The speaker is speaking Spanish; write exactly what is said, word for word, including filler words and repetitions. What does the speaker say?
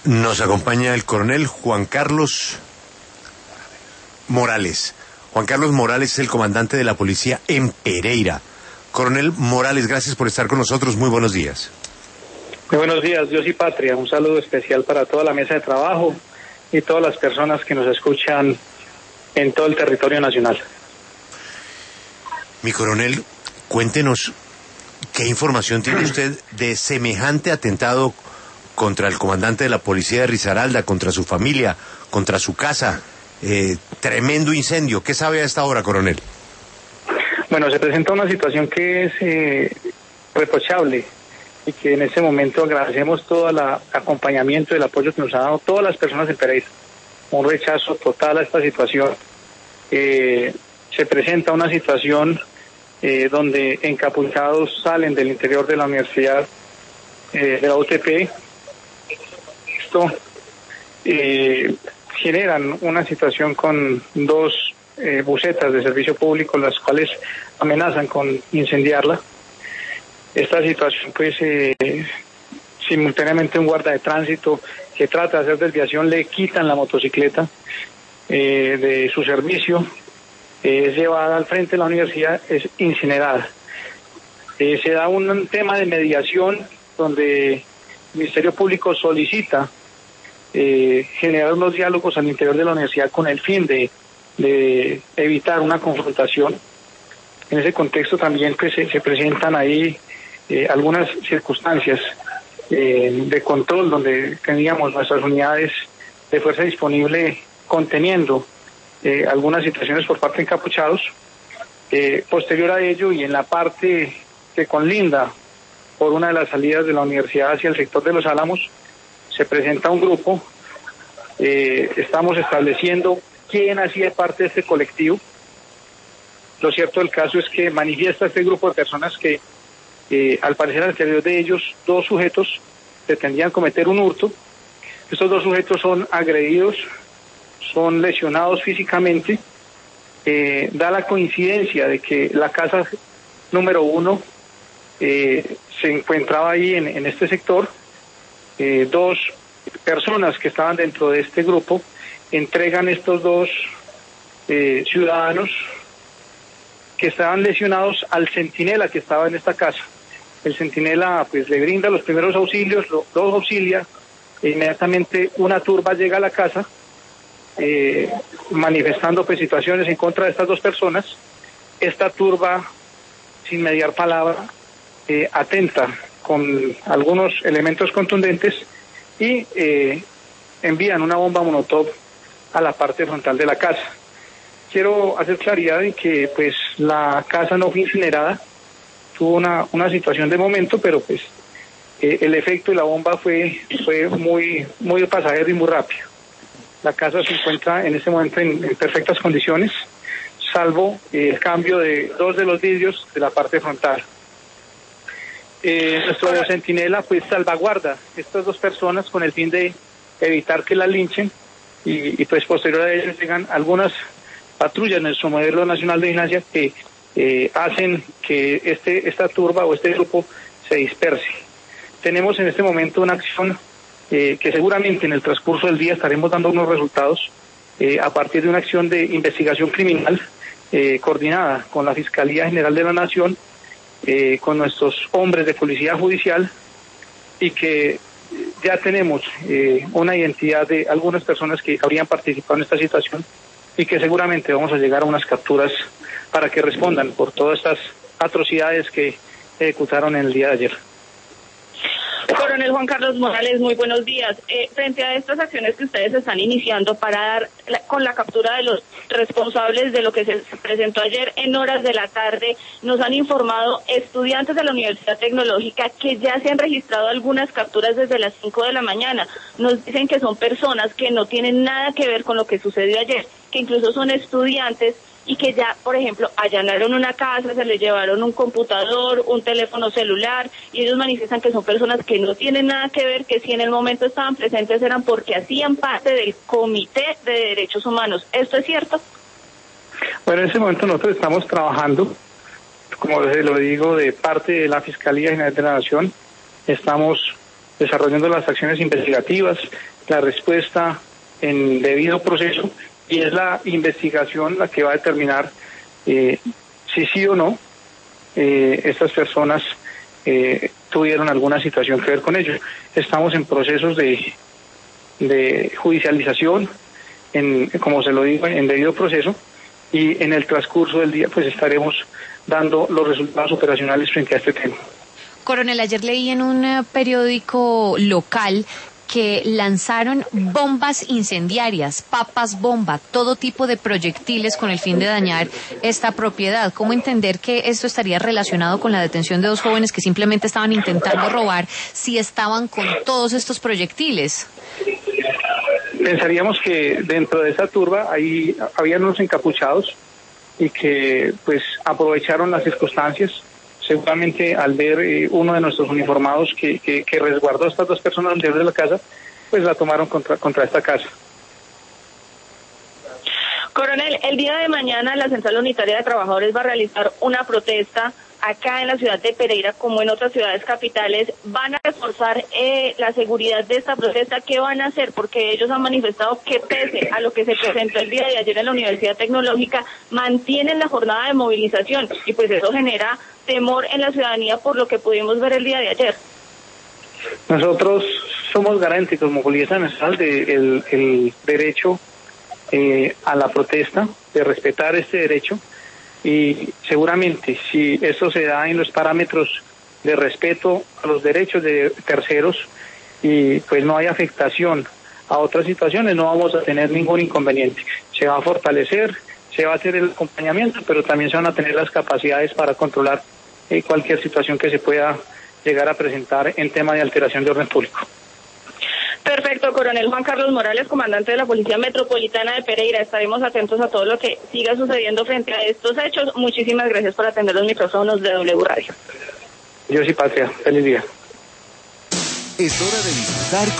Nos acompaña el coronel Juan Carlos Morales. Juan Carlos Morales es el comandante de la policía en Pereira. Coronel Morales, gracias por estar con nosotros. Muy buenos días. Muy buenos días, Dios y Patria. Un saludo especial para toda la mesa de trabajo y todas las personas que nos escuchan en todo el territorio nacional. Mi coronel, cuéntenos qué información tiene usted de semejante atentado contra el comandante de la policía de Risaralda, contra su familia, contra su casa. Eh, tremendo incendio. ¿Qué sabe a esta hora, coronel? Bueno, se presenta una situación que es eh, reprochable y que en este momento agradecemos todo el acompañamiento y el apoyo que nos han dado todas las personas en Pereira. Un rechazo total a esta situación. Eh, se presenta una situación eh, donde encapuchados salen del interior de la universidad eh, de la U T P. Esto eh, generan una situación con dos eh, busetas de servicio público, las cuales amenazan con incendiarla. Esta situación, pues, eh, simultáneamente un guarda de tránsito que trata de hacer desviación, le quitan la motocicleta eh, de su servicio, eh, es llevada al frente de la universidad, es incinerada. Eh, se da un tema de mediación donde el Ministerio Público solicita eh, generar unos diálogos al interior de la universidad con el fin de, de evitar una confrontación. En ese contexto también pues, se, se presentan ahí eh, algunas circunstancias eh, de control donde teníamos nuestras unidades de fuerza disponible conteniendo eh, algunas situaciones por parte de encapuchados. Eh, posterior a ello y en la parte que conlinda por una de las salidas de la universidad hacia el sector de Los Álamos, se presenta un grupo, eh, estamos estableciendo quién hacía parte de este colectivo. Lo cierto del caso es que manifiesta este grupo de personas que, eh, al parecer al interior de ellos, dos sujetos pretendían cometer un hurto. Estos dos sujetos son agredidos, son lesionados físicamente. Eh, da la coincidencia de que la casa número uno eh, se encontraba ahí en, en este sector. Eh, dos personas que estaban dentro de este grupo entregan estos dos eh, ciudadanos que estaban lesionados al centinela que estaba en esta casa. El centinela pues le brinda los primeros auxilios, lo, los auxilia, e inmediatamente una turba llega a la casa eh, manifestando pues situaciones en contra de estas dos personas. Esta turba, sin mediar palabra, eh, atenta con algunos elementos contundentes y eh, envían una bomba molotov a la parte frontal de la casa. Quiero hacer claridad en que pues la casa no fue incinerada, tuvo una, una situación de momento, pero pues eh, el efecto de la bomba fue, fue muy, muy pasajero y muy rápido. La casa se encuentra en este momento en, en perfectas condiciones, salvo eh, el cambio de dos de los vidrios de la parte frontal. Eh, nuestro centinela pues salvaguarda estas dos personas con el fin de evitar que la linchen y, y pues posterior a ello llegan algunas patrullas en nuestro modelo nacional de vigilancia que eh, hacen que este esta turba o este grupo se disperse. Tenemos en este momento una acción eh, que seguramente en el transcurso del día estaremos dando unos resultados eh, a partir de una acción de investigación criminal eh, coordinada con la Fiscalía General de la Nación, Eh, con nuestros hombres de policía judicial, y que ya tenemos eh, una identidad de algunas personas que habrían participado en esta situación y que seguramente vamos a llegar a unas capturas para que respondan por todas estas atrocidades que ejecutaron en el día de ayer. Coronel Juan Carlos Morales, muy buenos días. Eh, frente a estas acciones que ustedes están iniciando para dar la, con la captura de los responsables de lo que se presentó ayer en horas de la tarde, nos han informado estudiantes de la Universidad Tecnológica que ya se han registrado algunas capturas desde las cinco de la mañana. Nos dicen que son personas que no tienen nada que ver con lo que sucedió ayer, que incluso son estudiantes y que ya, por ejemplo, allanaron una casa, se les llevaron un computador, un teléfono celular, y ellos manifiestan que son personas que no tienen nada que ver, que si en el momento estaban presentes eran porque hacían parte del Comité de Derechos Humanos. ¿Esto es cierto? Bueno, en ese momento nosotros estamos trabajando, como les lo digo, de parte de la Fiscalía General de la Nación. Estamos desarrollando las acciones investigativas, la respuesta en debido proceso, y es la investigación la que va a determinar eh, si sí o no eh, estas personas eh, tuvieron alguna situación que ver con ello. Estamos en procesos de, de judicialización, en, como se lo digo, en debido proceso, y en el transcurso del día pues estaremos dando los resultados operacionales frente a este tema. Coronel, ayer leí en un uh, periódico local que lanzaron bombas incendiarias, papas bomba, todo tipo de proyectiles con el fin de dañar esta propiedad. ¿Cómo entender que esto estaría relacionado con la detención de dos jóvenes que simplemente estaban intentando robar si estaban con todos estos proyectiles? Pensaríamos que dentro de esa turba ahí habían unos encapuchados y que pues aprovecharon las circunstancias. Seguramente al ver eh, uno de nuestros uniformados que, que, que resguardó a estas dos personas al interior de la casa, pues la tomaron contra, contra esta casa. Coronel, el día de mañana la Central Unitaria de Trabajadores va a realizar una protesta acá en la ciudad de Pereira, como en otras ciudades capitales. ¿Van a reforzar eh, la seguridad de esta protesta? ¿Qué van a hacer? Porque ellos han manifestado que pese a lo que se presentó el día de ayer en la Universidad Tecnológica, mantienen la jornada de movilización, y pues eso genera temor en la ciudadanía por lo que pudimos ver el día de ayer. Nosotros somos garantes como Policía Nacional del de el derecho eh, a la protesta, de respetar este derecho, y seguramente si esto se da en los parámetros de respeto a los derechos de terceros y pues no hay afectación a otras situaciones, no vamos a tener ningún inconveniente. Se va a fortalecer, se va a hacer el acompañamiento, pero también se van a tener las capacidades para controlar eh, cualquier situación que se pueda llegar a presentar en tema de alteración de orden público. Perfecto, Coronel Juan Carlos Morales, comandante de la Policía Metropolitana de Pereira. Estaremos atentos a todo lo que siga sucediendo frente a estos hechos. Muchísimas gracias por atender los micrófonos de W Radio. Dios y patria. Feliz día. Es hora de disfrutar